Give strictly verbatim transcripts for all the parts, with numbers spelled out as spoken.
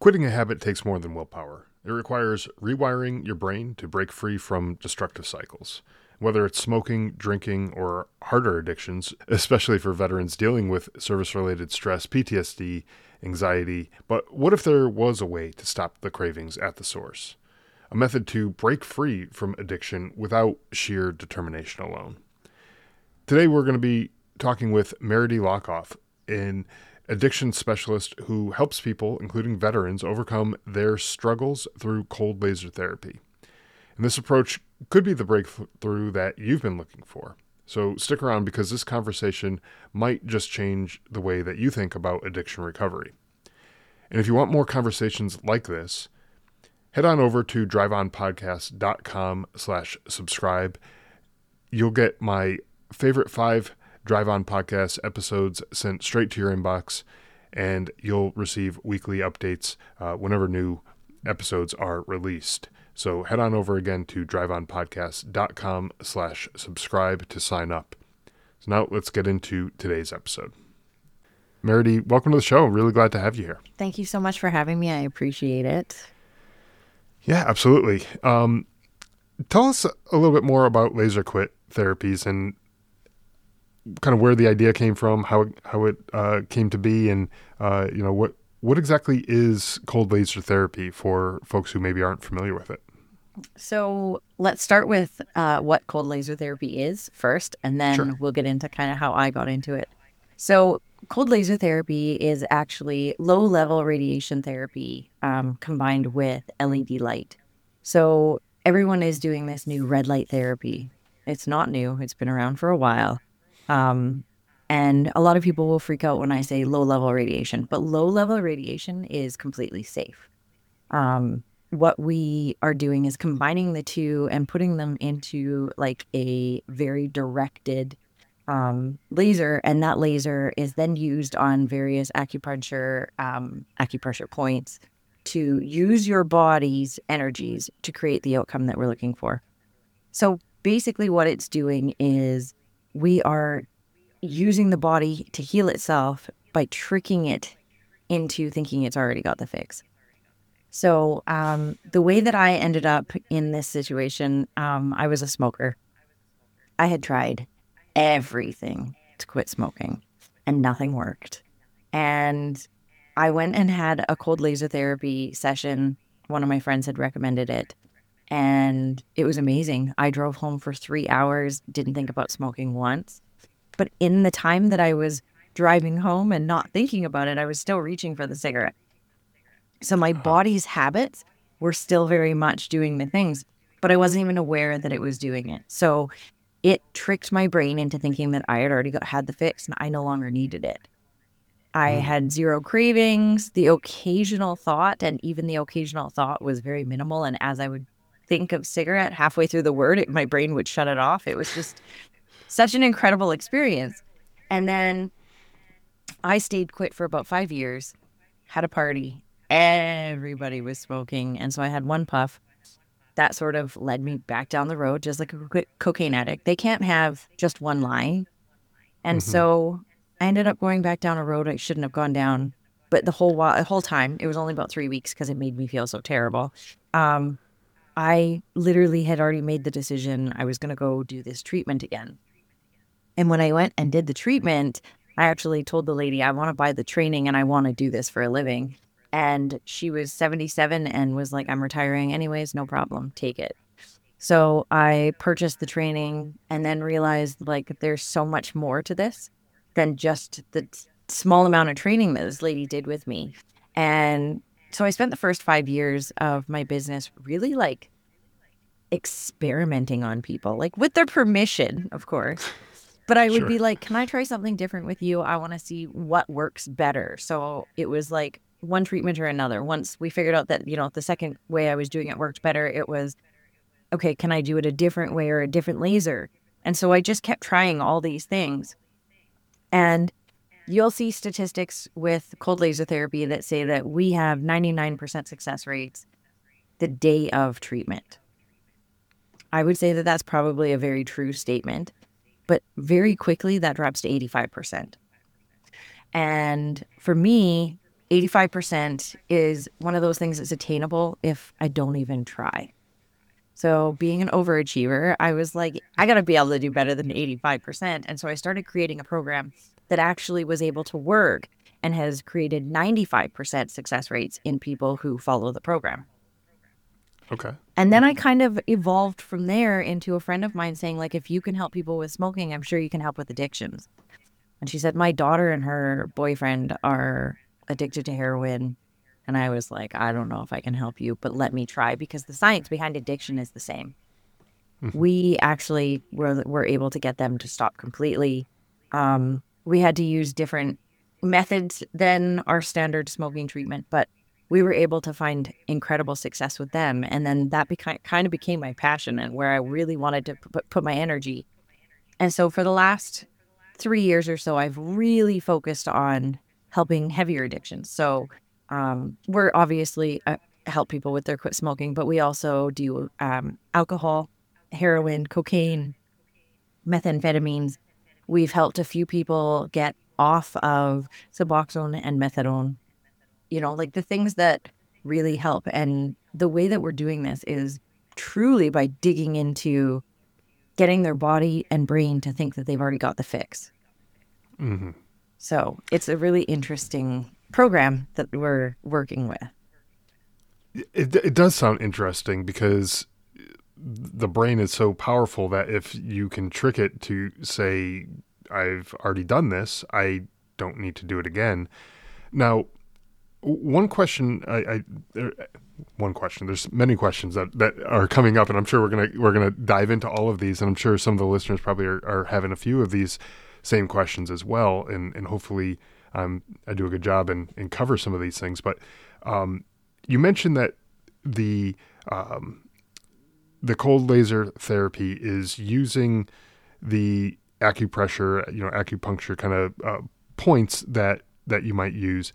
Quitting a habit takes more than willpower. It requires rewiring your brain to break free from destructive cycles. Whether it's smoking, drinking, or harder addictions, especially for veterans dealing with service-related stress, P T S D, anxiety. But what if there was a way to stop the cravings at the source? A method to break free from addiction without sheer determination alone. Today we're going to be talking with Meredy Lockoff, an addiction specialist who helps people, including veterans, overcome their struggles through cold laser therapy. And this approach could be the breakthrough that you've been looking for. So stick around because this conversation might just change the way that you think about addiction recovery. And if you want more conversations like this, head on over to driveonpodcast.com slash subscribe. You'll get my favorite five Drive On Podcast episodes sent straight to your inbox, and you'll receive weekly updates uh, whenever new episodes are released. So head on over again to driveonpodcast.com slash subscribe to sign up. So now let's get into today's episode. Meredy, welcome to the show. I'm really glad to have you here. Thank you so much for having me. I appreciate it. Yeah, absolutely. Um, tell us a little bit more about laser quit therapies and kind of where the idea came from, how it, how it uh, came to be, and uh, you know what what exactly is cold laser therapy for folks who maybe aren't familiar with it. So let's start with uh, what cold laser therapy is first, and then Sure. we'll get into kind of how I got into it. So cold laser therapy is actually low-level radiation therapy um, combined with L E D light. So everyone is doing this new red light therapy. It's not new. It's been around for a while. Um, and a lot of people will freak out when I say low-level radiation, but low-level radiation is completely safe. Um, what we are doing is combining the two and putting them into like a very directed um, laser, and that laser is then used on various acupuncture um, acupressure points to use your body's energies to create the outcome that we're looking for. So basically what it's doing is we are using the body to heal itself by tricking it into thinking it's already got the fix. So um, the way that I ended up in this situation, um, I was a smoker. I had tried everything to quit smoking and nothing worked. And I went and had a cold laser therapy session. One of my friends had recommended it. And it was amazing. I drove home for three hours, didn't think about smoking once. But in the time that I was driving home and not thinking about it, I was still reaching for the cigarette. So my body's habits were still very much doing the things, but I wasn't even aware that it was doing it. So it tricked my brain into thinking that I had already got, had the fix and I no longer needed it. I Mm. had zero cravings. The occasional thought, and even the occasional thought was very minimal. And as I would think of cigarette halfway through the word, it, my brain would shut it off. It was just such an incredible experience. And then I stayed quit for about five years, had a party. Everybody was smoking. And so I had one puff. That sort of led me back down the road, just like a co- cocaine addict. They can't have just one line. And Mhm. so I ended up going back down a road I shouldn't have gone down. But the whole while, the whole time, it was only about three weeks because it made me feel so terrible. Um, I literally had already made the decision I was going to go do this treatment again. And when I went and did the treatment, I actually told the lady, I want to buy the training and I want to do this for a living. And she was seventy-seven and was like, I'm retiring anyways, no problem, take it. So I purchased the training and then realized like there's so much more to this than just the t- small amount of training that this lady did with me. And so I spent the first five years of my business really like experimenting on people, like with their permission, of course. But I would Sure. be like, can I try something different with you? I want to see what works better. So it was like one treatment or another. Once we figured out that, you know, the second way I was doing it worked better, it was, okay, can I do it a different way or a different laser? And so I just kept trying all these things. And you'll see statistics with cold laser therapy that say that we have ninety-nine percent success rates the day of treatment. I would say that that's probably a very true statement, but very quickly that drops to eighty-five percent. And for me, eighty-five percent is one of those things that's attainable if I don't even try. So being an overachiever, I was like, I got to be able to do better than eighty-five percent. And so I started creating a program that actually was able to work and has created ninety-five percent success rates in people who follow the program. Okay. And then I kind of evolved from there into a friend of mine saying, like, if you can help people with smoking, I'm sure you can help with addictions. And she said, my daughter and her boyfriend are addicted to heroin. And I was like, I don't know if I can help you, but let me try, because the science behind addiction is the same. Mm-hmm. We actually were, were able to get them to stop completely. Um, we had to use different methods than our standard smoking treatment, but we were able to find incredible success with them. And then that beca- kind of became my passion and where I really wanted to p- put my energy. And so for the last three years or so, I've really focused on helping heavier addictions. So um, we're obviously uh, help people with their quit smoking, but we also do um, alcohol, heroin, cocaine, methamphetamines. We've helped a few people get off of Suboxone and methadone, you know, like the things that really help. And the way that we're doing this is truly by digging into getting their body and brain to think that they've already got the fix. Mm-hmm. So it's a really interesting program that we're working with. It, it does sound interesting because the brain is so powerful that if you can trick it to say, I've already done this, I don't need to do it again. Now, one question, I, I there, one question, there's many questions that, that are coming up, and I'm sure we're going to, we're going to dive into all of these. And I'm sure some of the listeners probably are, are having a few of these same questions as well. And, and hopefully um, I do a good job and, and cover some of these things. But um, you mentioned that the, um, the cold laser therapy is using the acupressure, you know, acupuncture kind of uh, points that, that you might use.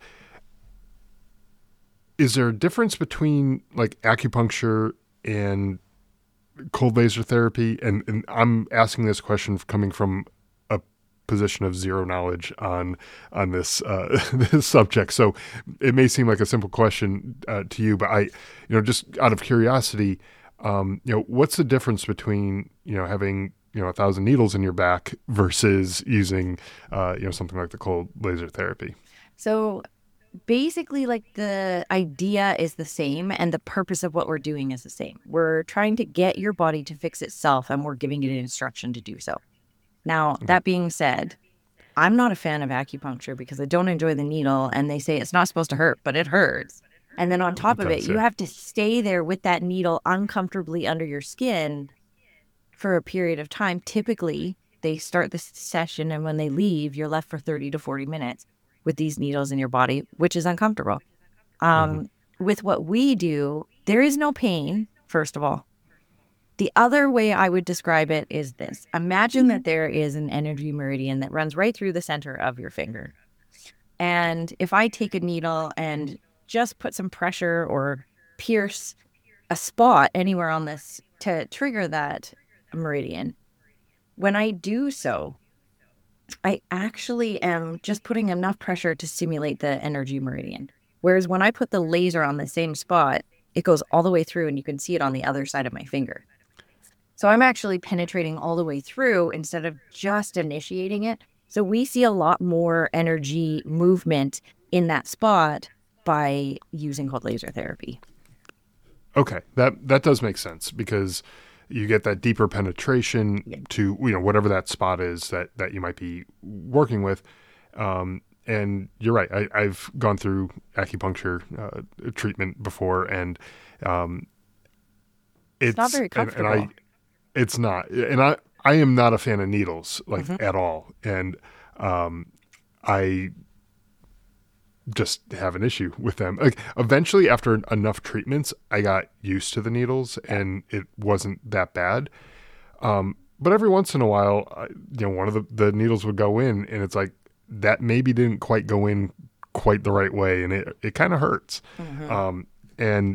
Is there a difference between like acupuncture and cold laser therapy? And, and I'm asking this question coming from a position of zero knowledge on on this uh, this subject. So it may seem like a simple question uh, to you, but I, you know, just out of curiosity, um, you know, what's the difference between, you know, having, you know, a thousand needles in your back versus using, uh, you know, something like the cold laser therapy? So basically, like, the idea is the same and the purpose of what we're doing is the same. We're trying to get your body to fix itself and we're giving it an instruction to do so. Now, okay. That being said, I'm not a fan of acupuncture because I don't enjoy the needle, and they say it's not supposed to hurt, but it hurts. And then on top of it, you have to stay there with that needle uncomfortably under your skin for a period of time. Typically, they start the session, and when they leave, you're left for thirty to forty minutes with these needles in your body, which is uncomfortable. Um, mm-hmm. With what we do, there is no pain, first of all. The other way I would describe it is this. Imagine that there is an energy meridian that runs right through the center of your finger. And if I take a needle and just put some pressure or pierce a spot anywhere on this to trigger that meridian, when I do so, I actually am just putting enough pressure to stimulate the energy meridian. Whereas when I put the laser on the same spot, it goes all the way through and you can see it on the other side of my finger. So I'm actually penetrating all the way through instead of just initiating it. So we see a lot more energy movement in that spot by using cold laser therapy. Okay, that that does make sense because you get that deeper penetration yeah. to, you know, whatever that spot is that, that you might be working with. Um, and you're right. I, I've gone through acupuncture uh, treatment before, and um, it's, it's not very comfortable. And, and I, it's not. And I, I am not a fan of needles, like mm-hmm. at all. And um, I just have an issue with them. Like eventually, after enough treatments, I got used to the needles, and it wasn't that bad. Um, but every once in a while, I, you know, one of the, the needles would go in, and it's like that maybe didn't quite go in quite the right way, and it it kind of hurts. Mm-hmm. Um, and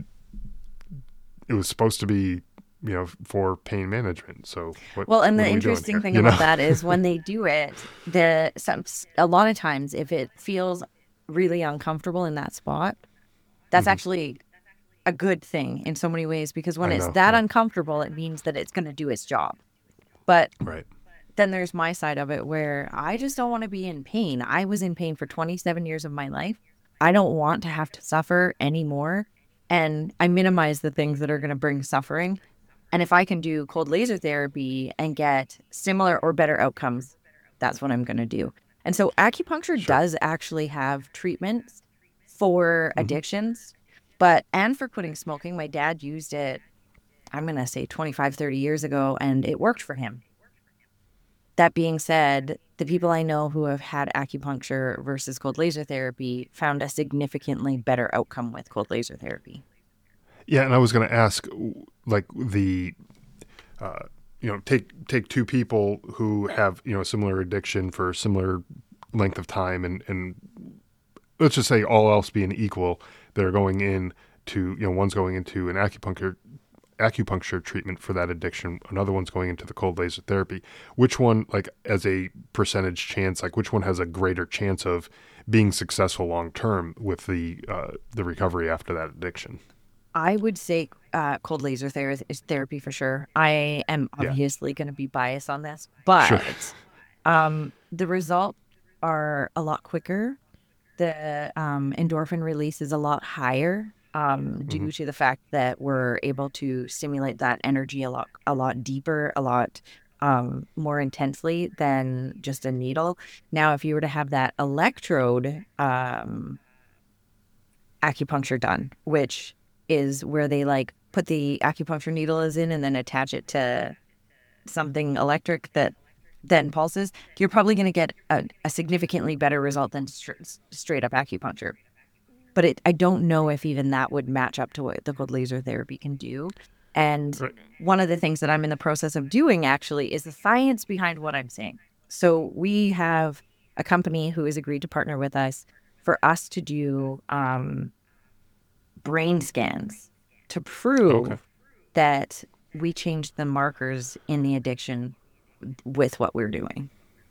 it was supposed to be, you know, for pain management. So what, well, and what the interesting thing you about know? that is when they do it, the some a lot of times if it feels really uncomfortable in that spot, that's hmm actually a good thing in so many ways, because when I it's know. that Yeah. uncomfortable, it means that it's going to do its job. But Right. then there's my side of it where I just don't want to be in pain. I was in pain for twenty-seven years of my life. I don't want to have to suffer anymore. And I minimize the things that are going to bring suffering. And if I can do cold laser therapy and get similar or better outcomes, that's what I'm going to do. And so acupuncture Sure. does actually have treatments for hmm addictions, but and for quitting smoking. My dad used it, I'm going to say twenty-five, thirty years ago, and it worked for him. That being said, the people I know who have had acupuncture versus cold laser therapy found a significantly better outcome with cold laser therapy. Yeah, and I was going to ask, like the, uh, you know, take take two people who have you know similar addiction for a similar length of time, and and let's just say all else being equal, they're going in to you know one's going into an acupuncture acupuncture treatment for that addiction, another one's going into the cold laser therapy. Which one, like as a percentage chance, like which one has a greater chance of being successful long term with the uh, the recovery after that addiction? I would say uh, cold laser ther- is therapy for sure. I am Yeah, obviously going to be biased on this, sure. but um, the results are a lot quicker. The um, endorphin release is a lot higher um, hmm due to the fact that we're able to stimulate that energy a lot, a lot deeper, a lot um, more intensely than just a needle. Now, if you were to have that electrode um, acupuncture done, which is where they like put the acupuncture needle is in and then attach it to something electric that then pulses, you're probably going to get a, a significantly better result than str- straight up acupuncture. But it, I don't know if even that would match up to what the cold laser therapy can do. And Right. one of the things that I'm in the process of doing actually is the science behind what I'm saying. So we have a company who has agreed to partner with us for us to do um, brain scans to Okay. prove that we changed the markers in the addiction with what we're doing.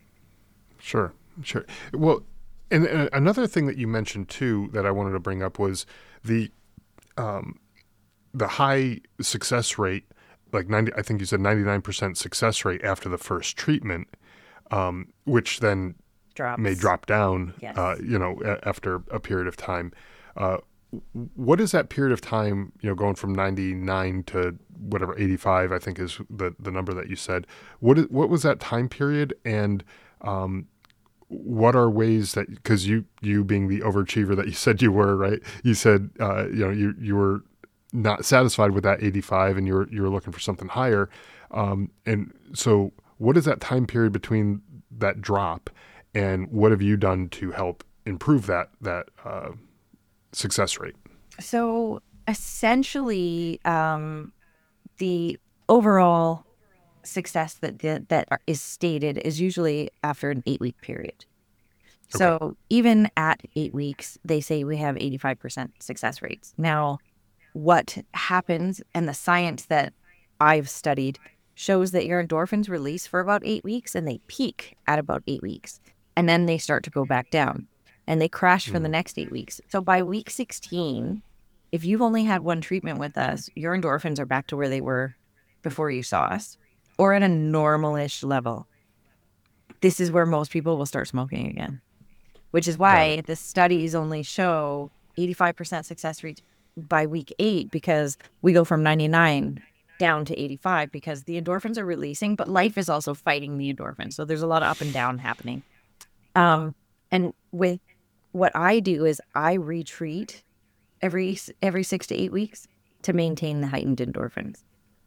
Sure. Sure. Well, and, and another thing that you mentioned too that I wanted to bring up was the um, the high success rate, like ninety. I think you said ninety nine percent success rate after the first treatment, um, which then may Drops. drop down, uh, Yes. you know, a- after a period of time. Uh, what is that period of time, you know, going from ninety-nine to whatever, eighty-five, I think is the, the number that you said. What is, what was that time period? And um, what are ways that, because you, you being the overachiever that you said you were, right? You said, uh, you know, you, you were not satisfied with that eighty-five and you're, you're looking for something higher. Um, and so what is that time period between that drop and what have you done to help improve that, that, uh, success rate? So essentially, um, the overall success that that, that are- is stated is usually after an eight week period. Okay. So even at eight weeks, they say we have eighty-five percent success rates. Now, what happens and the science that I've studied shows that your endorphins release for about eight weeks and they peak at about eight weeks. And then they start to go back down and they crash for the Mm, next eight weeks. So by week sixteen, if you've only had one treatment with us, your endorphins are back to where they were before you saw us or at a normalish level. This is where most people will start smoking again, which is got it. why the studies only show eighty-five percent success rate by week eight, because we go from ninety-nine down to eighty-five because the endorphins are releasing, but life is also fighting the endorphins. So there's a lot of up and down happening. Um, and with what I do is I retreat every every six to eight weeks to maintain the heightened endorphins.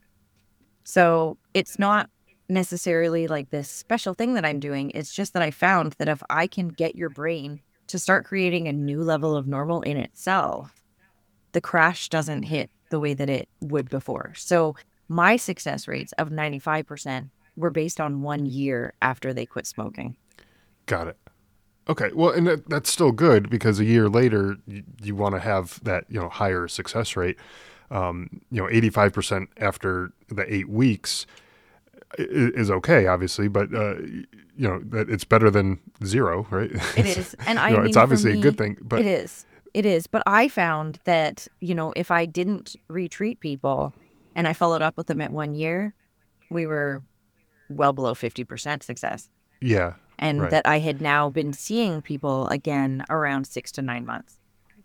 So it's not necessarily like this special thing that I'm doing. It's just that I found that if I can get your brain to start creating a new level of normal in itself, the crash doesn't hit the way that it would before. So my success rates of ninety-five percent were based on one year after they quit smoking. Got it. Okay. Well, and that, that's still good because a year later you, you want to have that, you know, higher success rate. Um, you know, eighty-five percent after the eight weeks. is okay, obviously, but uh, you know that it's better than zero, right? It is. And I you know, mean, it's for obviously a me, good thing, but it is. It is. But I found that, you know, if I didn't retreat people and I followed up with them at one year, we were well below fifty percent success. yeah, And right. that I had now been seeing people again around six to nine months.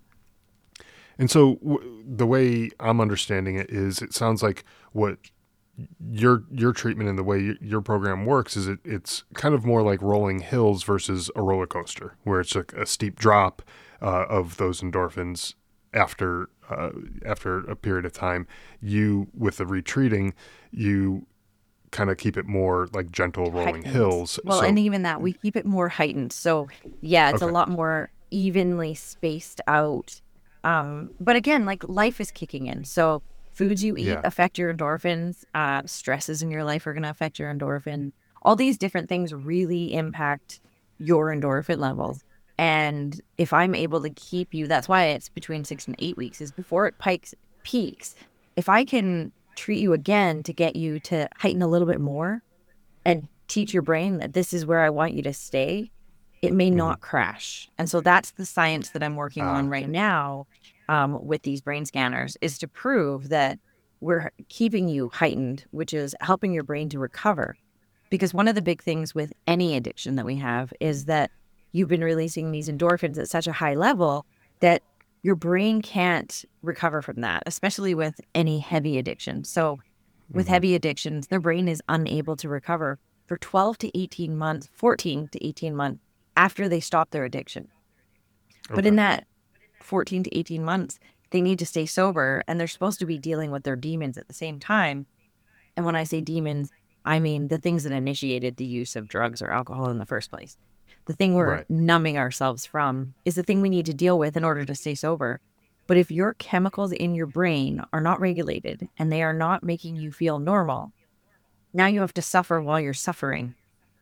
And so w- the way I'm understanding it is, it sounds like what your your treatment and the way y- your program works is it it's kind of more like rolling hills versus a roller coaster, where it's a, a steep drop uh, of those endorphins after uh, after a period of time. You, with the retreating, you kind of keep it more like gentle rolling Heightened. hills. Well, and So even that, we keep it more heightened. So, yeah, it's a okay, lot more evenly spaced out. Um, but again, like life is kicking in. So, foods you eat yeah, affect your endorphins. Uh, stresses in your life are going to affect your endorphin. All these different things really impact your endorphin levels. And if I'm able to keep you, that's why it's between six and eight weeks, is before it pikes, peaks. If I can treat you again to get you to heighten a little bit more, and teach your brain that this is where I want you to stay, it may hmm not crash. And so that's the science that I'm working on ah, right now um, with these brain scanners, is to prove that we're keeping you heightened, which is helping your brain to recover. Because one of the big things with any addiction that we have is that you've been releasing these endorphins at such a high level that your brain can't recover from that, especially with any heavy addiction. So with hmm heavy addictions, their brain is unable to recover for twelve to eighteen months, fourteen to eighteen months after they stop their addiction. But okay, in that fourteen to eighteen months, they need to stay sober and they're supposed to be dealing with their demons at the same time. And when I say demons, I mean the things that initiated the use of drugs or alcohol in the first place. The thing we're right, numbing ourselves from is the thing we need to deal with in order to stay sober. But if your chemicals in your brain are not regulated and they are not making you feel normal, now you have to suffer while you're suffering.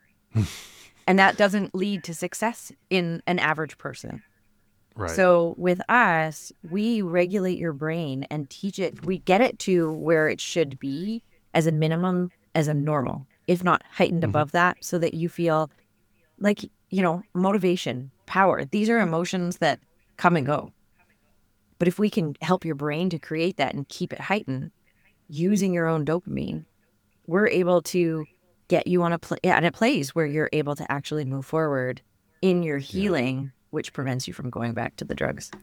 And that doesn't lead to success in an average person. right, So with us, we regulate your brain and teach it, we get it to where it should be as a minimum, as a normal, if not heightened hmm above that, so that you feel like, you know, motivation, power. These are emotions that come and go. But if we can help your brain to create that and keep it heightened using your own dopamine, we're able to get you on a pl- at a place where you're able to actually move forward in your yeah, healing, which prevents you from going back to the drugs.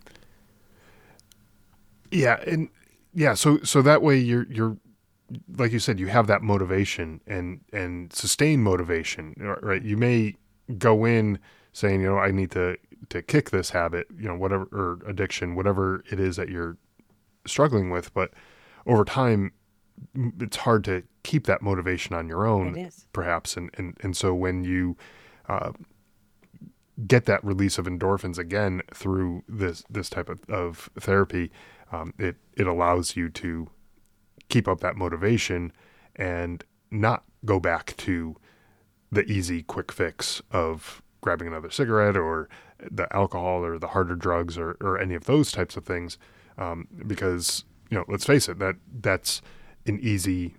yeah, and yeah. So so that way you're you're like you said, you have that motivation and and sustained motivation, right? You may go in saying, you know, I need to to kick this habit, you know, whatever, or addiction, whatever it is that you're struggling with, but over time it's hard to keep that motivation on your It own, is. perhaps, and and and so when you uh, get that release of endorphins again through this this type of, of therapy, um, it it allows you to keep up that motivation and not go back to the easy quick fix of grabbing another cigarette or the alcohol or the harder drugs or, or any of those types of things. Um, because, you know, let's face it, that that's an easy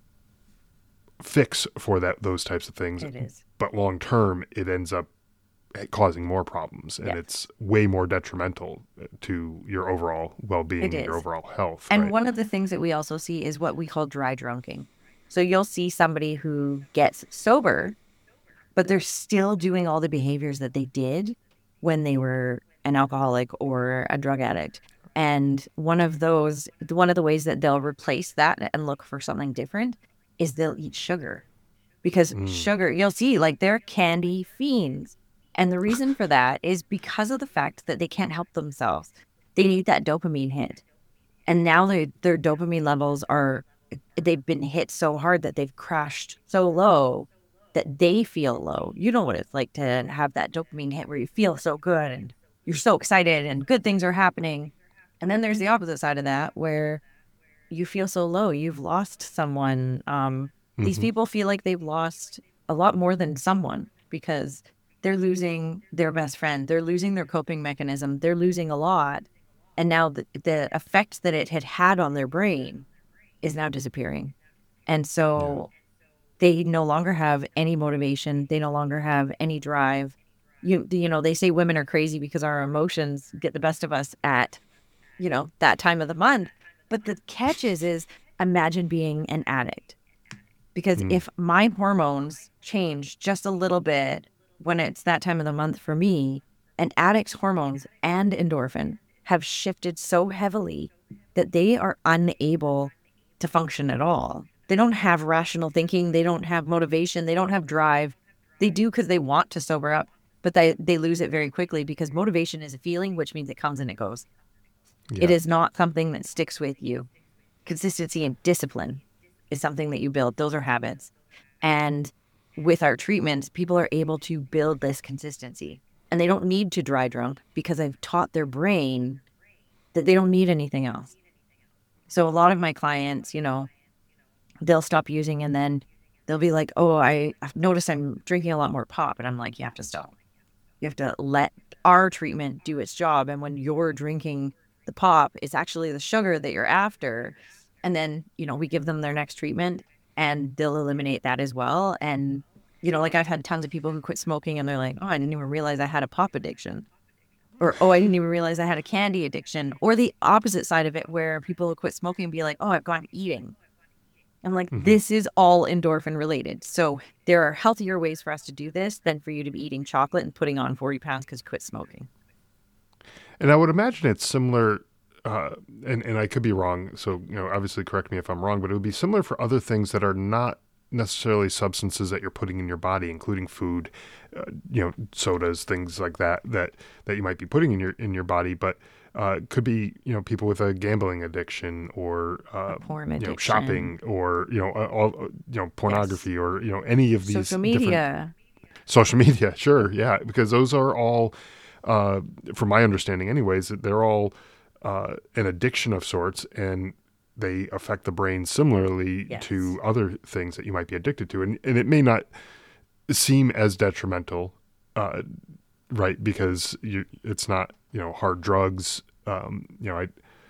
fix for that, those types of things. It is. But long term, it ends up causing more problems and Yeah, it's way more detrimental to your overall it well-being and your is. overall health. And Right. one of the things that we also see is what we call dry drunking. So you'll see somebody who gets sober, but they're still doing all the behaviors that they did when they were an alcoholic or a drug addict. And one of those, one of the ways that they'll replace that and look for something different is they'll eat sugar. Because Mm. sugar, you'll see, like they're candy fiends. And the reason for that is because of the fact that they can't help themselves. They need that dopamine hit. And now they, their dopamine levels are, they've been hit so hard that they've crashed so low that they feel low. You know what it's like to have that dopamine hit where you feel so good and you're so excited and good things are happening. And then there's the opposite side of that where you feel so low. You've lost someone. Um, these hmm people feel like they've lost a lot more than someone because they're losing their best friend. They're losing their coping mechanism. They're losing a lot. And now the, the effect that it had had on their brain is now disappearing. And Yeah. so They no longer have any motivation. They no longer have any drive. You, you know, they say women are crazy because our emotions get the best of us at, you know, that time of the month. But the catch is, is imagine being an addict. Because Mm. if my hormones change just a little bit when it's that time of the month for me, an addict's hormones and endorphin have shifted so heavily that they are unable to function at all. They don't have rational thinking. They don't have motivation. They don't have drive. They do because they want to sober up, but they, they lose it very quickly because motivation is a feeling, which means it comes and it goes. Yeah. It is not something that sticks with you. Consistency and discipline is something that you build. Those are habits. And with our treatments, people are able to build this consistency. And they don't need to dry drunk because I've taught their brain that they don't need anything else. So a lot of my clients, you know, they'll stop using and then they'll be like, oh, I, I've noticed I'm drinking a lot more pop. And I'm like, you have to stop. You have to let our treatment do its job. And when you're drinking the pop, it's actually the sugar that you're after. And then, you know, we give them their next treatment and they'll eliminate that as well. And, you know, like I've had tons of people who quit smoking and they're like, oh, I didn't even realize I had a pop addiction. Or, oh, I didn't even realize I had a candy addiction. Or the opposite side of it where people will quit smoking and be like, oh, I've gone eating. I'm like, Mhm. this is all endorphin related. So there are healthier ways for us to do this than for you to be eating chocolate and putting on forty pounds because you quit smoking. And I would imagine it's similar, uh, and, and I could be wrong, so, you know, obviously correct me if I'm wrong, but it would be similar for other things that are not necessarily substances that you're putting in your body, including food, uh, you know, sodas, things like that, that, that you might be putting in your, in your body, but uh, could be, you know, people with a gambling addiction or, uh, Porn you know, addiction. shopping or, you know, uh, all, you know, pornography Yes. or, you know, any of these Social different media. social media. Sure. Yeah. Because those are all, uh, from my understanding anyways, that they're all uh, an addiction of sorts, and they affect the brain similarly Yes. to other things that you might be addicted to. And, and it may not seem as detrimental, uh, right? Because you, it's not, you know, hard drugs, um, you know, I,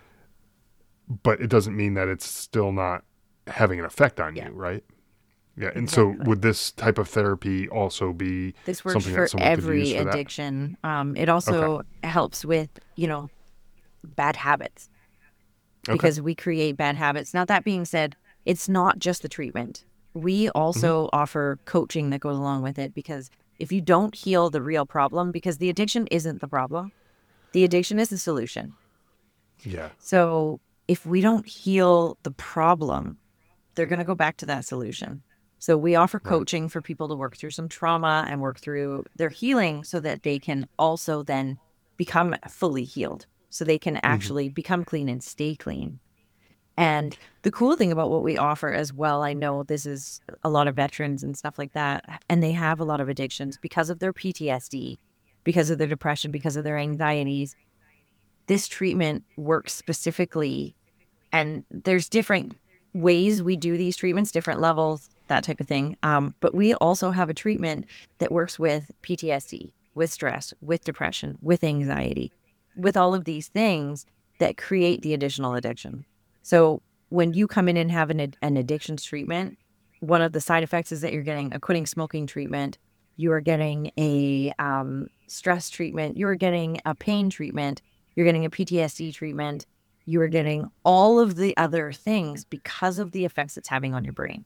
but it doesn't mean that it's still not having an effect on Yeah. you, right? Yeah. And so Exactly. would this type of therapy also be This works something for that someone could use every for that? addiction. Um, it Okay. also helps with, you know, bad habits Okay. because we create bad habits. Now, that being said, it's not just the treatment. We also offer coaching that goes along with it because if you don't heal the real problem, because the addiction isn't the problem, the addiction is the solution. Yeah. So if we don't heal the problem, they're going to go back to that solution. So we offer Right. coaching for people to work through some trauma and work through their healing so that they can also then become fully healed. So they can actually become clean and stay clean. And the cool thing about what we offer as well, I know this is a lot of veterans and stuff like that, and they have a lot of addictions because of their P T S D, because of their depression, because of their anxieties. This treatment works specifically, and there's different ways we do these treatments, different levels, that type of thing. Um, but we also have a treatment that works with P T S D, with stress, with depression, with anxiety, with all of these things that create the additional addiction. So when you come in and have an, an addictions treatment, one of the side effects is that you're getting a quitting smoking treatment, you are getting a um, stress treatment, you're getting a pain treatment, you're getting a P T S D treatment, you are getting all of the other things because of the effects it's having on your brain.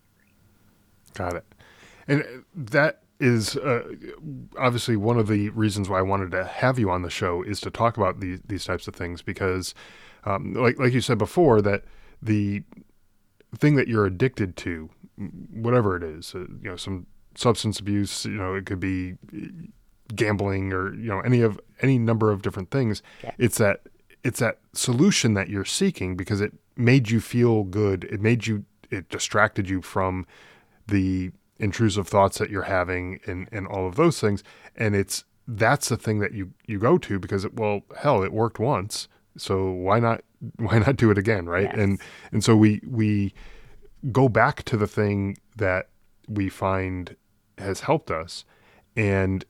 Got it. And that is uh, obviously one of the reasons why I wanted to have you on the show is to talk about these these types of things because, um, like like you said before, that the thing that you're addicted to, whatever it is, uh, you know, some substance abuse, you know, it could be gambling or you know any of any number of different things. Yeah. It's that it's that solution that you're seeking because it made you feel good. It made you it distracted you from the intrusive thoughts that you're having and, and all of those things. And it's, that's the thing that you, you go to because it, well, hell, it worked once. So why not, why not do it again? Right. Yes. And, and so we, we go back to the thing that we find has helped us. And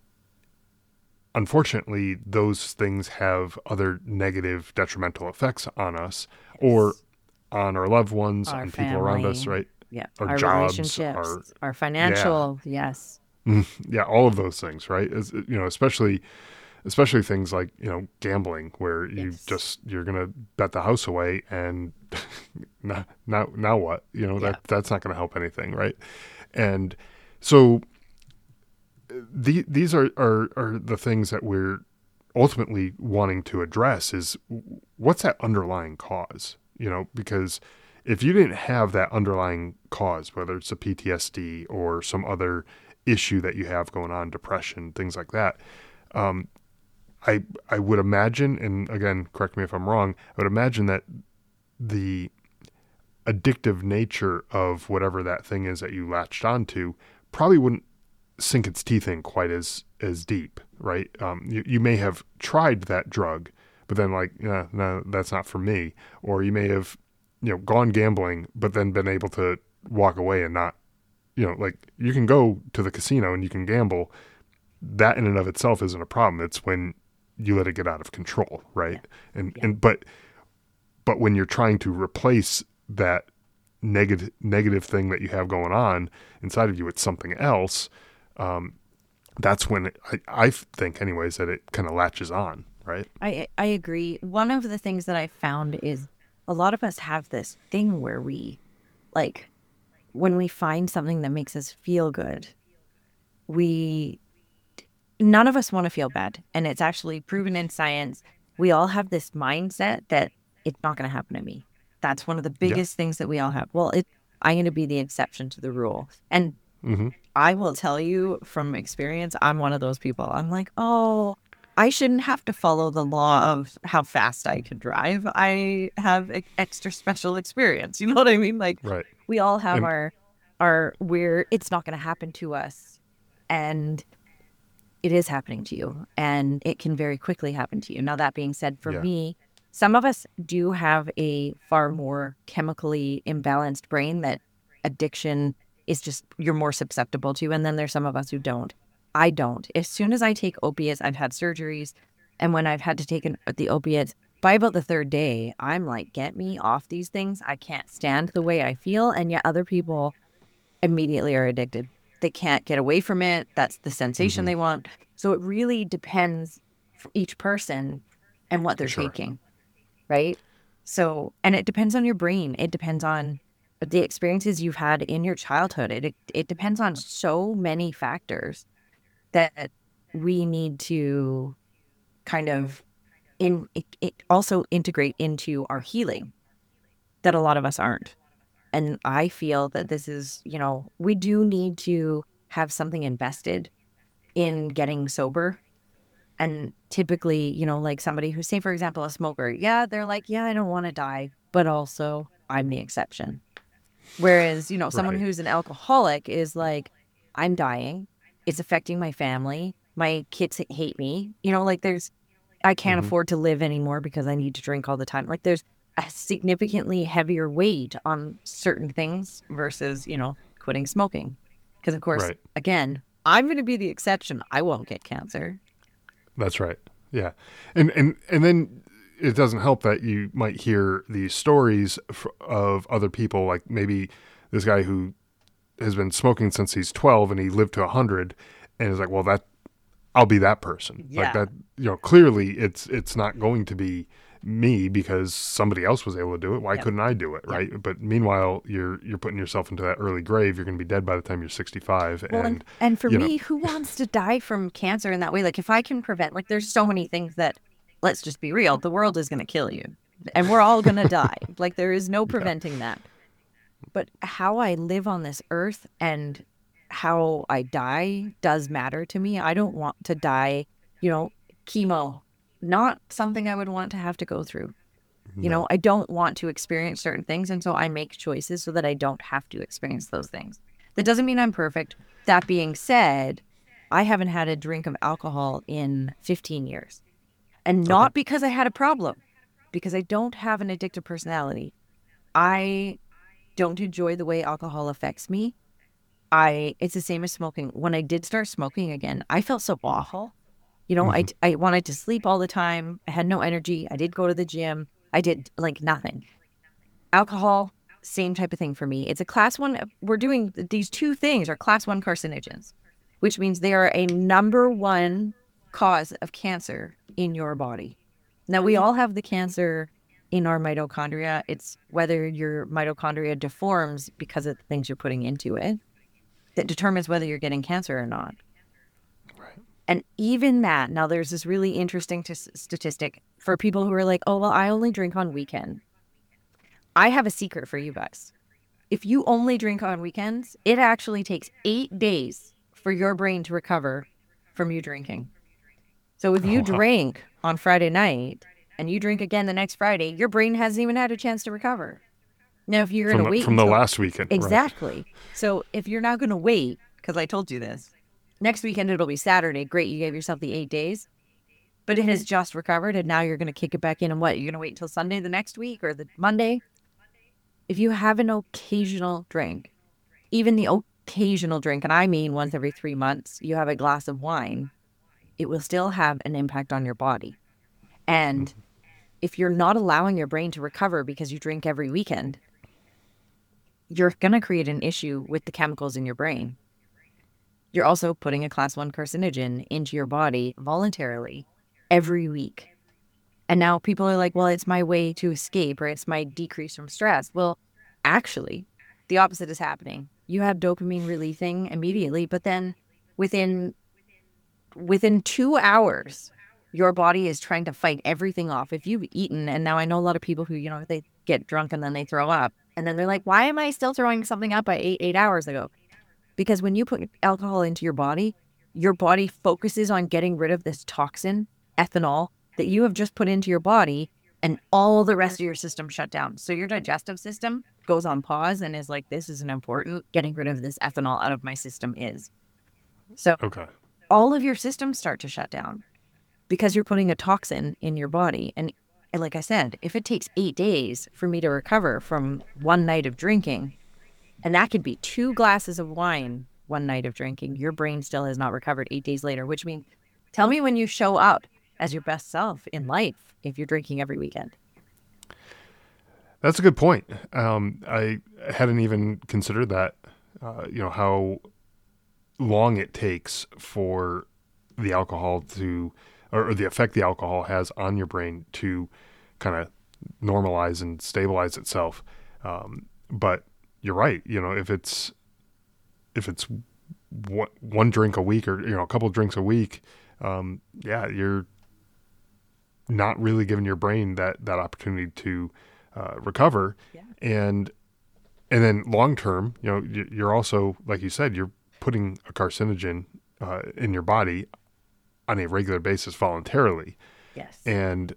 unfortunately, those things have other negative detrimental effects on us or on our loved ones, Our on people around us. family. Right. Yeah. our Our jobs, relationships, our our yeah, financial, yes. yeah, all of those things, right? Is you know, especially especially things like you know gambling, where you Yes. just you're gonna bet the house away, and now now now what? You know Yeah. that that's not gonna help anything, right? And so the, these are, are are the things that we're ultimately wanting to address is what's that underlying cause, you know, because if you didn't have that underlying cause, whether it's a P T S D or some other issue that you have going on, depression, things like that, um, I I would imagine, and again, correct me if I'm wrong, I would imagine that the addictive nature of whatever that thing is that you latched onto probably wouldn't sink its teeth in quite as as deep, right? Um, you you may have tried that drug, but then like, yeah, no, that's not for me. Or you may have, you know, gone gambling, but then been able to walk away and not, you know, like you can go to the casino and you can gamble. That in and of itself isn't a problem. It's when you let it get out of control, right? Yeah. And Yeah. and but but when you're trying to replace that negative negative thing that you have going on inside of you with something else, um, that's when it, I, I think anyways that it kind of latches on, right? I I agree. One of the things that I found is a lot of us have this thing where we like when we find something that makes us feel good, we none of us want to feel bad. And it's actually proven in science. We all have this mindset that it's not going to happen to me. That's one of the Yeah. biggest things that we all have. Well, it I'm going to be the exception to the rule. And Mm-hmm. I will tell you from experience, I'm one of those people. I'm like, oh, I shouldn't have to follow the law of how fast I can drive. I have e- extra special experience. You know what I mean? Like Right. we all have And our our where it's not going to happen to us, and it is happening to you, and it can very quickly happen to you. Now that being said, for yeah. me, some of us do have a far more chemically imbalanced brain that addiction is just you're more susceptible to, and then there's some of us who don't. I don't. As soon as I take opiates, I've had surgeries, and when I've had to take an, the opiates, by about the third day, I'm like, get me off these things. I can't stand the way I feel, and yet other people immediately are addicted. They can't get away from it. That's the sensation Mm-hmm. they want. So it really depends for each person and what they're Sure. taking, right? So, and it depends on your brain. It depends on the experiences you've had in your childhood. It it, it depends on so many factors that we need to kind of in it, it also integrate into our healing that a lot of us aren't. And I feel that this is, you know, we do need to have something invested in getting sober. And typically, you know, like somebody who, say, for example, a smoker, yeah, they're like, yeah, I don't want to die, but also I'm the exception. Whereas, you know, someone Right. who's an alcoholic is like, I'm dying. It's affecting my family. My kids hate me. You know, like there's, I can't Mm-hmm. afford to live anymore because I need to drink all the time. Like there's a significantly heavier weight on certain things versus, you know, quitting smoking. Because, of course, Right. again, I'm going to be the exception. I won't get cancer. That's right. Yeah. And and and then it doesn't help that you might hear these stories f- of other people, like maybe this guy who has been smoking since he's twelve and he lived to one hundred, and is like, well, that I'll be that person. Like Yeah. that, you know, clearly it's it's not going to be me because somebody else was able to do it. Why Yep. couldn't I do it, Yep. right? But meanwhile, you're you're putting yourself into that early grave. You're going to be dead by the time you're sixty-five, Well, and, and and for you know, me, who wants to die from cancer in that way? Like, if I can prevent, like, there's so many things that, let's just be real, the world is going to kill you and we're all going to die. Like, there is no yeah, preventing that. But how I live on this earth and how I die does matter to me. I don't want to die, you know, chemo, not something I would want to have to go through. You know, no, I don't want to experience certain things. And so I make choices so that I don't have to experience those things. That doesn't mean I'm perfect. That being said, I haven't had a drink of alcohol in fifteen years. And okay, not because I had a problem, because I don't have an addictive personality. I don't enjoy the way alcohol affects me. I it's the same as smoking. When I did start smoking again, I felt so awful. You know, I hmm I wanted to sleep all the time. I had no energy. I did go to the gym. I did like nothing. Alcohol, same type of thing for me. It's a class one. We're doing these two things are class one carcinogens, which means they are a number one cause of cancer in your body. Now, we all have the cancer in our mitochondria. It's whether your mitochondria deforms because of the things you're putting into it that determines whether you're getting cancer or not. Right. And even that, now there's this really interesting t- statistic for people who are like, oh, well, I only drink on weekend. I have a secret for you guys. If you only drink on weekends, it actually takes eight days for your brain to recover from you drinking. So if you Oh, wow. drink on Friday night and you drink again the next Friday, your brain hasn't even had a chance to recover. Now, if you're going From to the, wait from the until- last weekend. Right. Exactly. So if you're not going to wait, because I told you this, next weekend it'll be Saturday. Great, you gave yourself the eight days. But it has just recovered, and now you're going to kick it back in. And what? You're going to wait until Sunday the next week or the Monday? If you have an occasional drink, even the occasional drink, and I mean once every three months, you have a glass of wine, it will still have an impact on your body. And if you're not allowing your brain to recover because you drink every weekend, you're going to create an issue with the chemicals in your brain. You're also putting a class one carcinogen into your body voluntarily every week. And now people are like, well, it's my way to escape, or it's my decrease from stress. Well, actually, the opposite is happening. You have dopamine releasing immediately, but then within within two hours, your body is trying to fight everything off. If you've eaten, and now I know a lot of people who, you know, they get drunk and then they throw up. And then they're like, why am I still throwing something up I ate eight hours ago? Because when you put alcohol into your body, your body focuses on getting rid of this toxin, ethanol, that you have just put into your body, and all the rest of your system shut down. So your digestive system goes on pause and is like, this isn't important. Getting rid of this ethanol out of my system is. So Okay. all of your systems start to shut down because you're putting a toxin in your body. And, and like I said, if it takes eight days for me to recover from one night of drinking, and that could be two glasses of wine one night of drinking, your brain still has not recovered eight days later, which means, tell me when you show up as your best self in life if you're drinking every weekend. That's a good point. Um, I hadn't even considered that, uh, you know, how long it takes for the alcohol to, or, or the effect the alcohol has on your brain to kind of normalize and stabilize itself. Um, but you're right. You know, if it's, if it's one, one drink a week, or, you know, a couple of drinks a week, um, yeah, you're not really giving your brain that, that opportunity to uh, recover. Yeah. And, and then long term, you know, you're also, like you said, you're putting a carcinogen uh, in your body on a regular basis voluntarily. Yes. And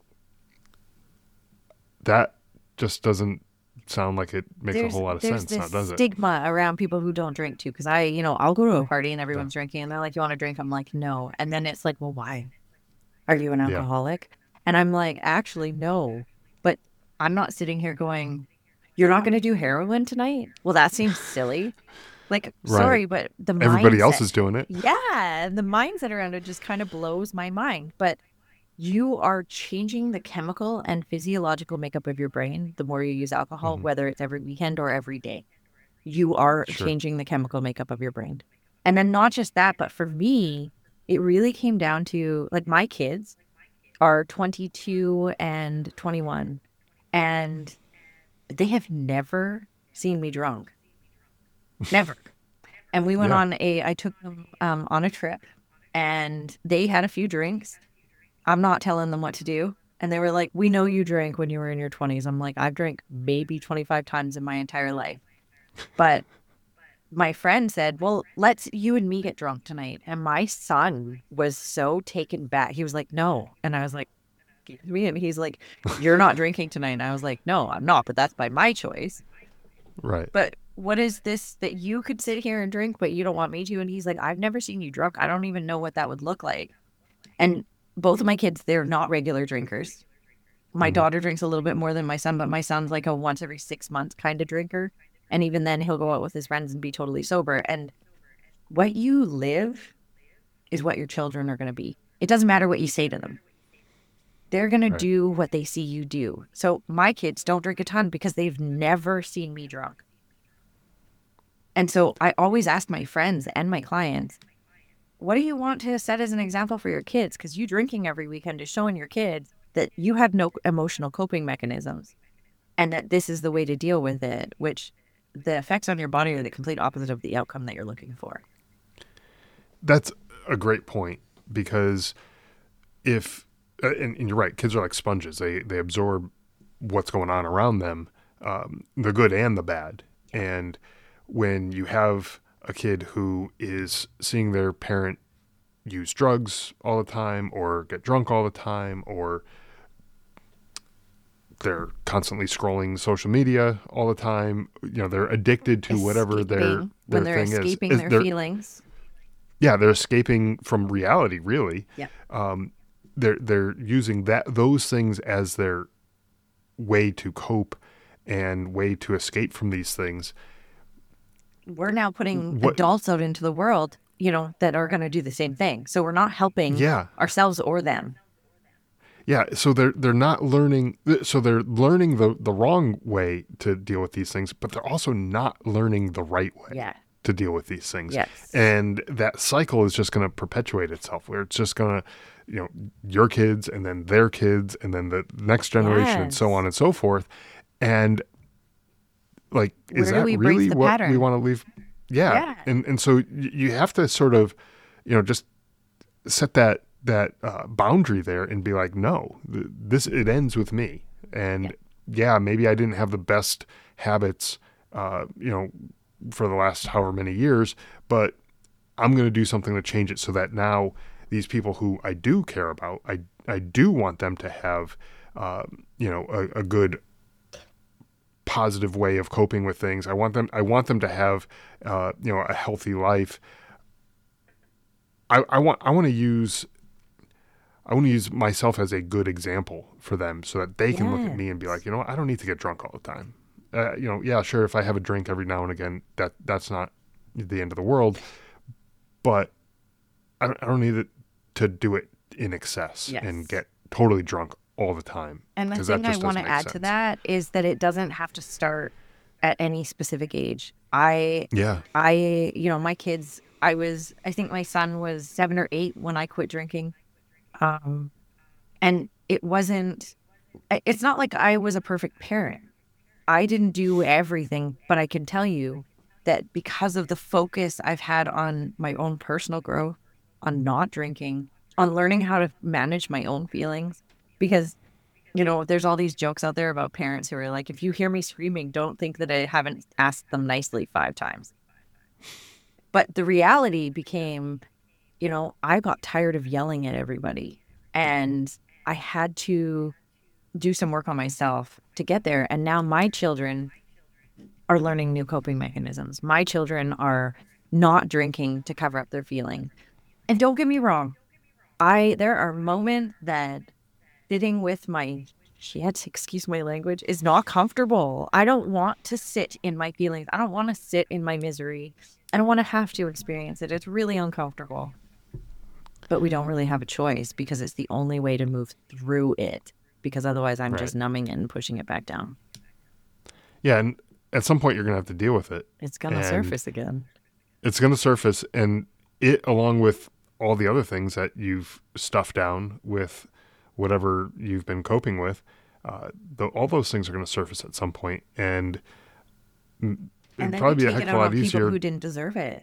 that just doesn't sound like it makes there's, a whole lot of there's sense, this now, does it? stigma around people who don't drink too. Because I, you know, I'll go to a party and everyone's yeah. drinking, and they're like, "You want to drink?" I'm like, "No." And then it's like, "Well, why? Are you an alcoholic?" Yeah. And I'm like, "Actually, no." But I'm not sitting here going, "You're not going to do heroin tonight?" Well, that seems silly. Like, right. Sorry, but the everybody mindset, else is doing it. Yeah, the mindset around it just kind of blows my mind. But you are changing the chemical and physiological makeup of your brain the more you use alcohol, mm-hmm. whether it's every weekend or every day. You are sure. changing the chemical makeup of your brain. And then not just that, but for me, it really came down to, like, my kids are twenty-two and twenty-one, and they have never seen me drunk. Never. And we went yeah. on a, I took them um, on a trip, and they had a few drinks. I'm not telling them what to do. And they were like, "We know you drank when you were in your twenties. I'm like, "I've drank maybe twenty-five times in my entire life." But my friend said, "Well, let's you and me get drunk tonight." And my son was so taken back. He was like, "No." And I was like, "Excuse me?" And he's like, "You're not drinking tonight." And I was like, "No, I'm not, but that's by my choice." Right. But what is this that you could sit here and drink, but you don't want me to? And he's like, "I've never seen you drunk. I don't even know what that would look like." And both of my kids, they're not regular drinkers. My mm-hmm. daughter drinks a little bit more than my son, but my son's like a once every six months kind of drinker. And even then he'll go out with his friends and be totally sober. And what you live is what your children are going to be. It doesn't matter what you say to them. They're going to Right. do what they see you do. So my kids don't drink a ton because they've never seen me drunk. And so I always ask my friends and my clients, what do you want to set as an example for your kids? Because you drinking every weekend is showing your kids that you have no emotional coping mechanisms and that this is the way to deal with it, which the effects on your body are the complete opposite of the outcome that you're looking for. That's a great point, because if, uh, and, and you're right, kids are like sponges. They, they absorb what's going on around them, um, the good and the bad. And when you have a kid who is seeing their parent use drugs all the time or get drunk all the time, or they're constantly scrolling social media all the time, you know, they're addicted to whatever their, Escaping, their when they're thing is. escaping is. their they're- feelings. Yeah, they're escaping from reality, really. Yeah. Um, they're they're using that those things as their way to cope and way to escape from these things. We're now putting What- adults out into the world, you know, that are going to do the same thing. So we're not helping Yeah. ourselves or them. Yeah, so they're they're not learning. So they're learning the the wrong way to deal with these things, but they're also not learning the right way Yeah. to deal with these things. Yes. And that cycle is just going to perpetuate itself, where it's just going to, you know, your kids and then their kids and then the next generation and so Yes. on and so forth. And like, is Where do that we break really the what pattern? we want to leave? Yeah. Yeah. And and so y- you have to sort of, you know, just set that that uh, boundary there and be like, no, th- this it ends with me. And yeah, yeah maybe I didn't have the best habits, uh, you know, for the last however many years, but I'm going to do something to change it so that now these people who I do care about, I I do want them to have, uh, you know, a, a good positive way of coping with things. I want them I want them to have, uh, you know, a healthy life. I, I want I want to use I want to use myself as a good example for them so that they can look at me and be like, you know what, I don't need to get drunk all the time. Uh, you know, yeah, sure, if I have a drink every now and again, that that's not the end of the world, but I don't, I don't need it to do it in excess Yes. and get totally drunk all the time. And the 'cause that thing I just want to doesn't make add to sense. that is that it doesn't have to start at any specific age. I, Yeah. I, you know, my kids, I was, I think my son was seven or eight when I quit drinking. Um, and it wasn't, I- it's not like I was a perfect parent. I didn't do everything, but I can tell you that because of the focus I've had on my own personal growth, on not drinking, on learning how to manage my own feelings, because, you know, there's all these jokes out there about parents who are like, if you hear me screaming, don't think that I haven't asked them nicely five times. But the reality became, you know, I got tired of yelling at everybody, and I had to do some work on myself to get there. And now my children are learning new coping mechanisms. My children are not drinking to cover up their feeling. And don't get me wrong, I there are moments that sitting with my shit, excuse my language, is not comfortable. I don't want to sit in my feelings. I don't want to sit in my misery. I don't want to have to experience it. It's really uncomfortable. But we don't really have a choice because it's the only way to move through it. Because otherwise I'm Right. just numbing it and pushing it back down. Yeah, and at some point you're going to have to deal with it. It's going to And surface again. It's going to surface, and it, along with all the other things that you've stuffed down with whatever you've been coping with, uh, the, all those things are going to surface at some point, and mm, And it'd then probably be you a take heck it of a out lot on people easier. who didn't deserve it.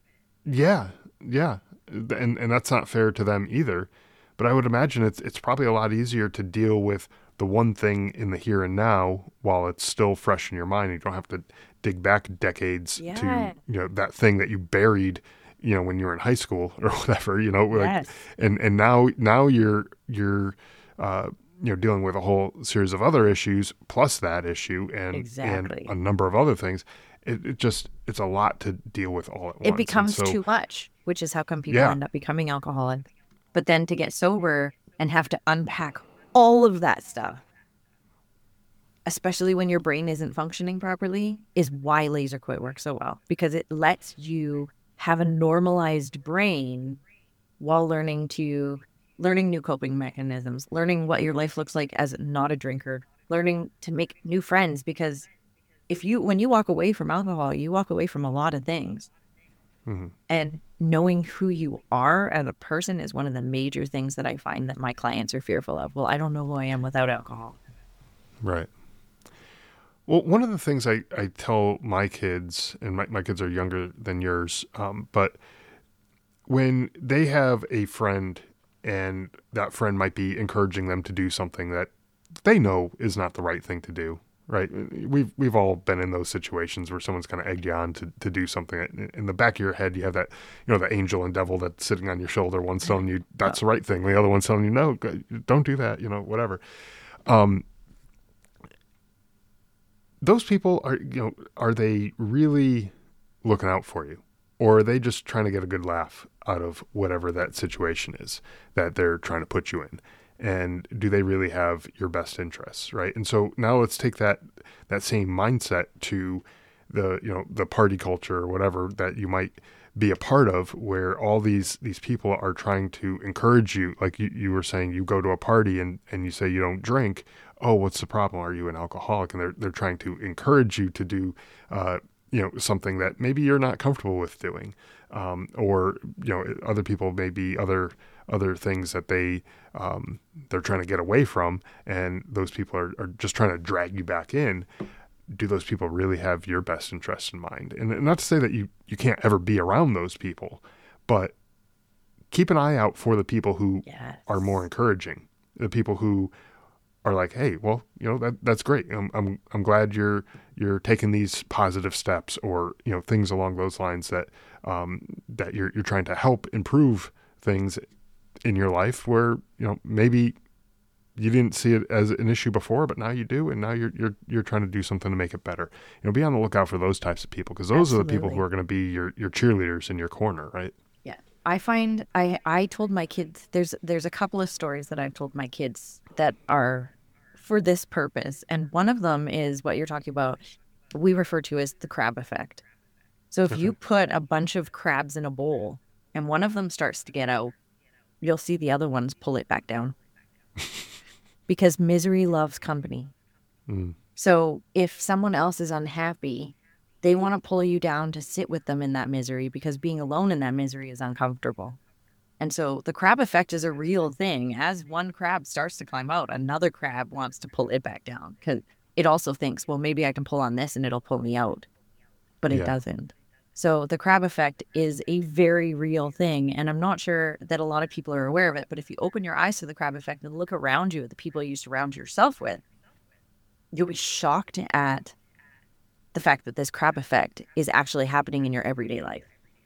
Yeah, yeah, and and that's not fair to them either. But I would imagine it's it's probably a lot easier to deal with the one thing in the here and now while it's still fresh in your mind. You don't have to dig back decades Yeah. to, you know, that thing that you buried, you know, when you were in high school or whatever, you know, like, Yes. and and now now you're you're uh, you know, dealing with a whole series of other issues plus that issue and Exactly. and a number of other things. It, it just it's a lot to deal with all at once. It And becomes so- too much, which is how come people Yeah. end up becoming alcoholic. But then to get sober and have to unpack all of that stuff, especially when your brain isn't functioning properly, is why Laser Quit works so well, because it lets you have a normalized brain while learning to learning new coping mechanisms, learning what your life looks like as not a drinker, learning to make new friends. Because if you, when you walk away from alcohol, you walk away from a lot of things. Mm-hmm. And knowing who you are as a person is one of the major things that I find that my clients are fearful of. Well, I don't know who I am without alcohol. Right. Well, one of the things I, I tell my kids, and my, my kids are younger than yours, um, but when they have a friend and that friend might be encouraging them to do something that they know is not the right thing to do, right? We've we've all been in those situations where someone's kind of egged you on to, to do something. In the back of your head, you have that, you know, the angel and devil that's sitting on your shoulder. One's telling you that's the right thing. The other one's telling you, no, don't do that, you know, whatever. Um, those people are, you know, are they really looking out for you? Or are they just trying to get a good laugh out of whatever that situation is that they're trying to put you in? And do they really have your best interests, right? And so now let's take that that same mindset to the, you know, the party culture or whatever that you might be a part of, where all these these people are trying to encourage you. Like you, you were saying, you go to a party and, and you say you don't drink. Oh, what's the problem? Are you an alcoholic? And they're they're trying to encourage you to do uh, you know, something that maybe you're not comfortable with doing, um, or you know, other people may be other other things that they um, they're trying to get away from, and those people are, are just trying to drag you back in. Do those people really have your best interests in mind? And not to say that you you can't ever be around those people, but keep an eye out for the people who Yes. are more encouraging, the people who are like, hey, well, you know, that that's great. I'm I'm I'm glad you're you're taking these positive steps, or you know, things along those lines that um, that you're you're trying to help improve things in your life where, you know, maybe you didn't see it as an issue before, but now you do, and now you're you're you're trying to do something to make it better. You know, be on the lookout for those types of people, because those Absolutely. are the people who are going to be your your cheerleaders in your corner, right? Yeah. I find I I told my kids, there's there's a couple of stories that I've told my kids that are for this purpose. And one of them is what you're talking about. We refer to as the crab effect. So if you put a bunch of crabs in a bowl and one of them starts to get out, you'll see the other ones pull it back down. Because misery loves company. Mm. So if someone else is unhappy, they want to pull you down to sit with them in that misery, because being alone in that misery is uncomfortable. And so the crab effect is a real thing. As one crab starts to climb out, another crab wants to pull it back down, because it also thinks, well, maybe I can pull on this and it'll pull me out. But it Yeah. doesn't. So the crab effect is a very real thing. And I'm not sure that a lot of people are aware of it. But if you open your eyes to the crab effect and look around you at the people you surround yourself with, you'll be shocked at the fact that this crab effect is actually happening in your everyday life.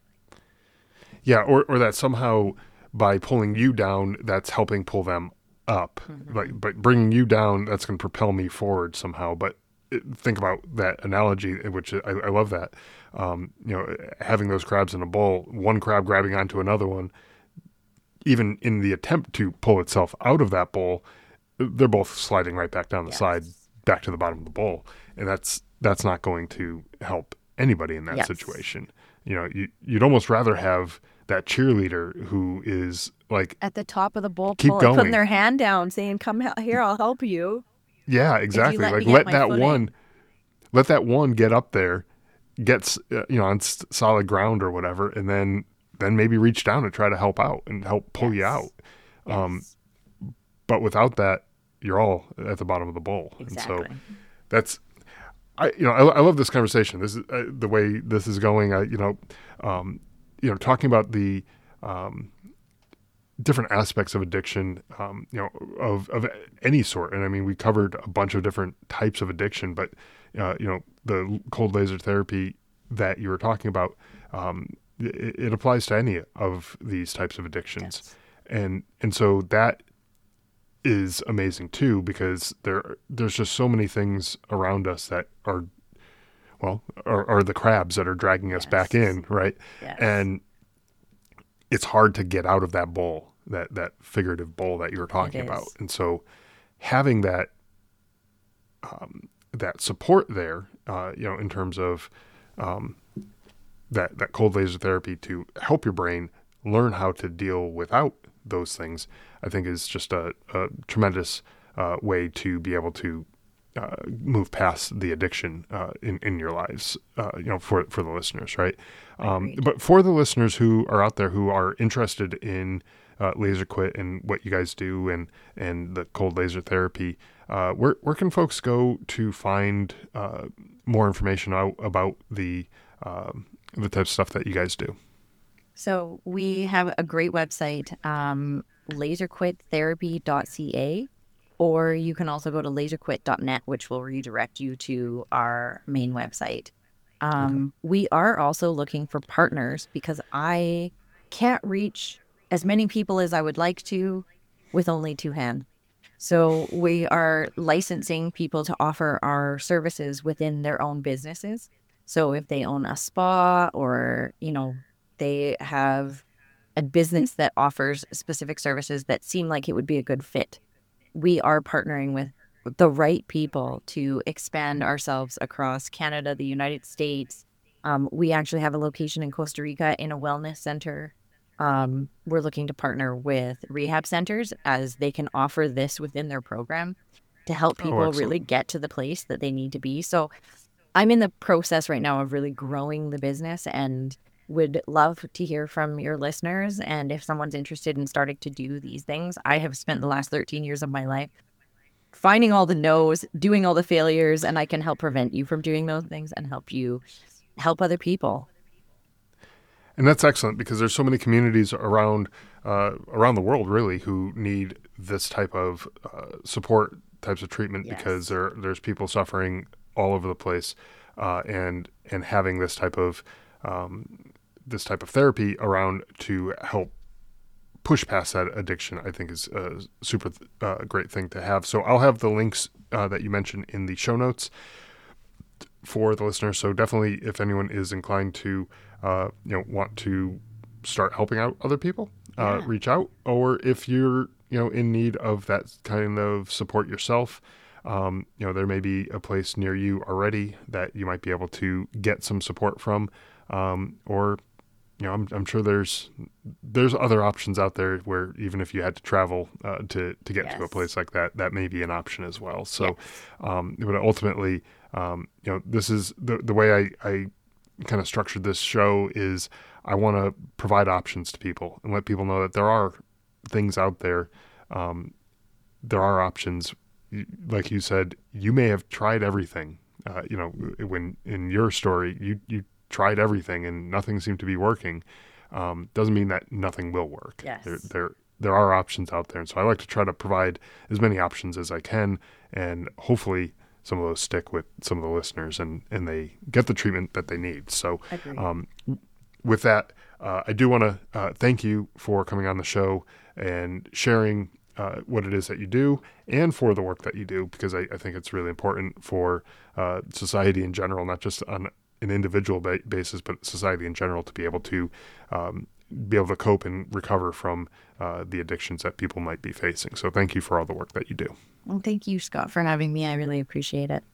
Yeah, or or that somehow by pulling you down, that's helping pull them up. Mhm. Like, but bringing you down, that's going to propel me forward somehow. But it, think about that analogy, which I, I love that. Um, you know, having those crabs in a bowl, one crab grabbing onto another one, even in the attempt to pull itself out of that bowl, they're both sliding right back down the Yes. side, back to the bottom of the bowl, and that's that's not going to help anybody in that Yes. situation. You know, you, you'd almost rather have that cheerleader who is like, At the top of the bowl, Keep pull, going. putting their hand down, saying, "Come he- here, I'll help you." yeah, exactly. let Like me get let my that footing. one, let that one get up there, gets uh, you know, on s- solid ground or whatever, and then then maybe reach down and try to help out and help pull you Yes. out. Um, Yes. But without that, you're all at the bottom of the bowl. Exactly. And so that's, I, you know, I, I love this conversation. This is uh, the way this is going. I, you know, um, you know, talking about the, um, different aspects of addiction, um, you know, of, of any sort. And I mean, we covered a bunch of different types of addiction, but, uh, you know, the cold laser therapy that you were talking about, um, it, it applies to any of these types of addictions. Yes. And, and so that is amazing too, because there, there's just so many things around us that are, well, are, are the crabs that are dragging us back Yes. in. Right. Yes. And it's hard to get out of that bowl, that, that figurative bowl that you were talking It about. is. And so having that, um, that support there, uh, you know, in terms of, um, that, that cold laser therapy to help your brain learn how to deal without those things, I think is just a, a tremendous uh, way to be able to uh, move past the addiction uh, in, in your lives, uh, you know, for, for the listeners, right? Um, but for the listeners who are out there who are interested in uh, Laser Quit and what you guys do and, and the cold laser therapy, uh, where, where can folks go to find uh, more information out about the, um, the type of stuff that you guys do? So we have a great website, um, laser quit therapy dot c a, or you can also go to laser quit dot net, which will redirect you to our main website. Um, okay. We are also looking for partners because I can't reach as many people as I would like to with only two hands. So we are licensing people to offer our services within their own businesses. So if they own a spa or, you know, they have a business that offers specific services that seem like it would be a good fit, we are partnering with the right people to expand ourselves across Canada, the United States. Um, we actually have a location in Costa Rica in a wellness center. Um, we're looking to partner with rehab centers as they can offer this within their program to help people oh, really get to the place that they need to be. So I'm in the process right now of really growing the business and would love to hear from your listeners. And if someone's interested in starting to do these things, I have spent the last thirteen years of my life finding all the no's, doing all the failures, and I can help prevent you from doing those things and help you help other people. And that's excellent because there's so many communities around uh, around the world, really, who need this type of uh, support types of treatment yes. because there there's people suffering all over the place, uh, and and having this type of um, this type of therapy around to help push past that addiction, I think is a super uh, great thing to have. So I'll have the links uh, that you mentioned in the show notes for the listeners. So definitely, if anyone is inclined to, uh, you know, want to start helping out other people, uh, yeah. reach out. Or if you're, you know, in need of that kind of support yourself, um, you know, there may be a place near you already that you might be able to get some support from, um, or you know, I'm, I'm sure there's there's other options out there where even if you had to travel uh, to to get yes. to a place like that, that may be an option as well. So, yes. um, but ultimately, um, you know, this is the the way I, I kind of structured this show is I want to provide options to people and let people know that there are things out there. Um, there are options. Like you said, you may have tried everything. Uh, you know, when in your story, you you. tried everything and nothing seemed to be working, um, doesn't mean that nothing will work. Yes. There, there, there are options out there. And so I like to try to provide as many options as I can. And hopefully some of those stick with some of the listeners and, and they get the treatment that they need. So um, with that, uh, I do want to uh, thank you for coming on the show and sharing uh, what it is that you do and for the work that you do, because I, I think it's really important for uh, society in general, not just on an individual ba- basis, but society in general, to be able to um, be able to cope and recover from uh, the addictions that people might be facing. So thank you for all the work that you do. Well, thank you, Scott, for having me. I really appreciate it.